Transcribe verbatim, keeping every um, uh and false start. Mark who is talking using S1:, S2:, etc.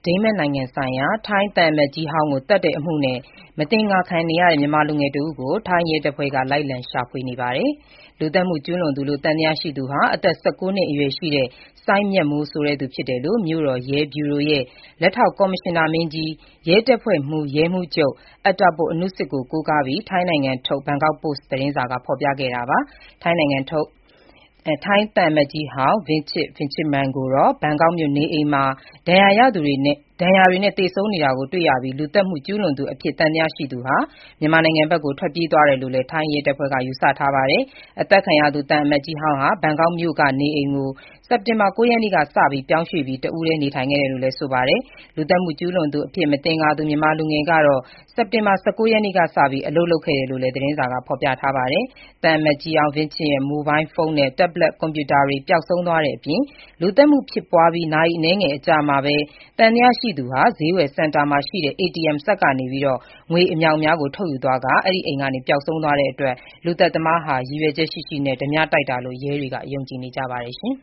S1: ဒိန်းမတ်နိုင်ငံဆိုင်ရာထိုင်းသံအမတ်ကြီးဟောင်းကိုသတ်တဲ့အမှုနဲ့မသင်္ကာခံနေရတဲ့မြန်မာလူငယ်တဦးကိုထိုင်းရဲတပ်ဖွဲ့ကလိုက်လံရှာဖွေနေပါတယ်။ လူသတ်မှုကျူးလွန်သူလို့သံသယရှိသူဟာအသက် ၁၉ နှစ်အရွယ်ရှိတဲ့စိုင်းမြတ်မိုးဆိုသူဖြစ်တယ်လို့ မြို့တော်ရဲဗျူရိုရဲ့လက်ထောက်ကော်မရှင်နာမင်းကြီး၊ ရဲတပ်ဖွဲ့မှူး ရဲမှူးချုပ် Attapol Anussit ကိုကိုးကားပြီး ထိုင်းနိုင်ငံထုတ် ဘန်ကောက်ပို့စ်သတင်းစာကဖော်ပြခဲ့တာပါ။ ထိုင်းနိုင်ငံထုတ် ထိုင်းသံအမတ်ကြီးဟောင်း Vichit Vijayarman ကိုတော့ ဘန်ကောက်မြို့နေအိမ်မှာ ဒဏ်ရာရသူတွေနဲ့သေဆုံးနေတာတွေ့ရပြီး လူသတ်မှုကျူးလွန်သူအဖြစ်သံသယရှိသူဟာ မြန်မာနိုင်ငံဘက်ကို ထွက်ပြေးသွားတယ်လို့လည်း ထိုင်းရဲတပ်ဖွဲ့က ယူဆထားပါတယ်။ အသတ်ခံရသူသံအမတ်ကြီးဟောင်းဟာ ဘန်ကောက်မြို့ကနေအိမ်ကို စက်တင်ဘာ ၉ ရက်နေ့ကစပြီး ပြောင်းရွှေ့ပြီး တဦးတည်းနေထိုင်ခဲ့တယ်လို့လည်း ဆိုပါတယ်။ လူသတ်မှုကျူးလွန်သူအဖြစ်မသင်္ကာသူ မြန်မာလူငယ်ကတော့ စက်တင်ဘာ ၁၉ ရက်နေ့ကစပြီး အလုပ်လုပ်ခဲ့တယ်လို့လည်း သတင်းစာကဖော်ပြထားပါတယ်။ သံအမတ်ကြီးဟောင်း Vichit ရဲ့ မိုဘိုင်းဖုန်းနဲ့ တက်ဘလက်ကွန်ပြူတာတွေ ပျောက်ဆုံးသွားတဲ့အပြင် လူသတ်မှုဖြစ်ပွားပြီး နာရီအနည်းငယ်အကြာမှာပဲ သံသယရှိသူဟာ ဈေးဝယ်စင်တာမှာရှိတဲ့ အေတီအမ် စက်ကနေ ငွေအမြောက်အများထုတ်ယူသွားကာ အဲဒီအိမ်ကနေ ပျောက်ဆုံးသွားတဲ့အတွက် လူသတ်သမားဟာ ရည်ရွယ်ချက်ရှိရှိ ဓားပြတိုက်တာလို့ ရဲတွေက ယုံကြည်နေကြပါတယ်။